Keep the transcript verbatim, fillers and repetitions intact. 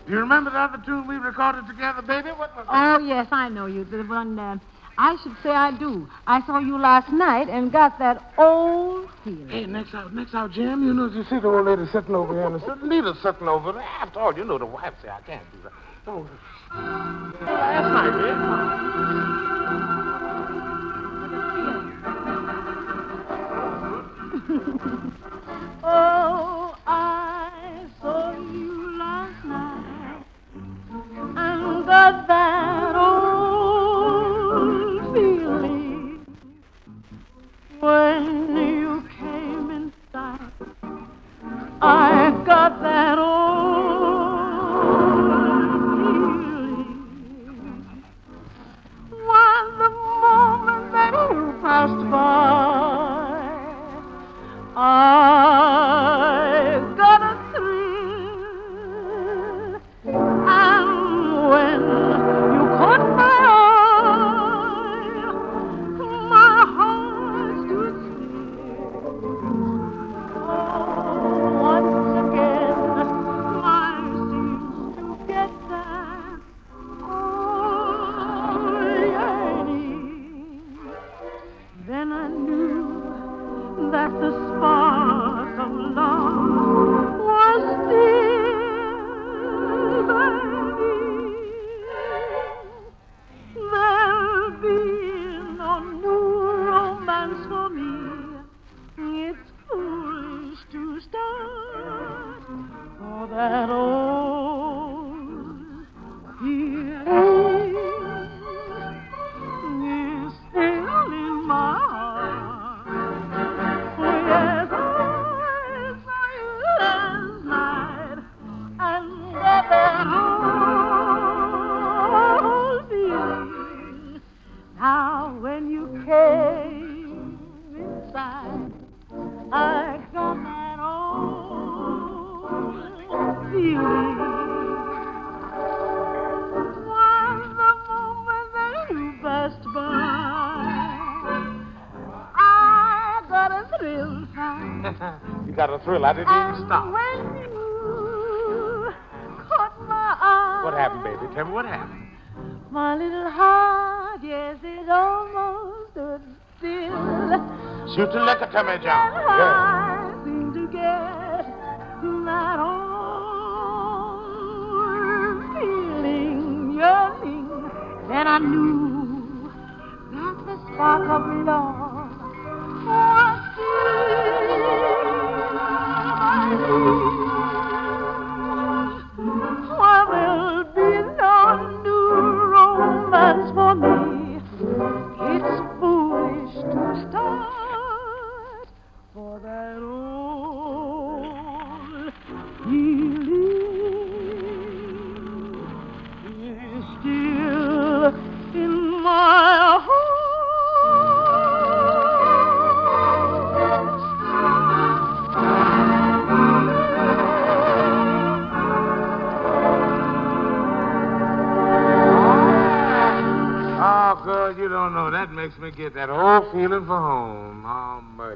Do you remember the other tune we recorded together, baby? What was that? Oh, yes, I know you. The one, uh, I should say I do. I saw you last night and got that old feeling. Hey, next out, next out, Jim, you know, you see the old lady sitting over here, and the Nita's sitting over there. After all, you know the wife say I can't do that. Don't. Last night, baby. Oh, I saw you last night and got that old feeling when you came inside. I got that old feeling when the moment that you passed by. I got a thrill, and when you caught my eye, my heart stood still. Oh, once again, I seemed to get that old yearning. Then I knew that the spark of love was still burning. There'll be no new romance for me. It's foolish to start for that old feeling is still in my heart. Now when you came inside, I got that old feeling. When the moment that you passed by, I got a thrill. You got a thrill. I didn't and even stop. When you caught my eye. What happened, baby? Tell me what happened. My little heart, yes, it almost stood still. Shoot the liquor to me, John. And I seemed to get that old feeling, yearning. Then I knew that the spark of love was still. Well, there'll be no new romance for me. It's foolish to start for that old feeling is still in my heart. Oh, girl, you don't know. That makes me get that old feeling for home. Oh.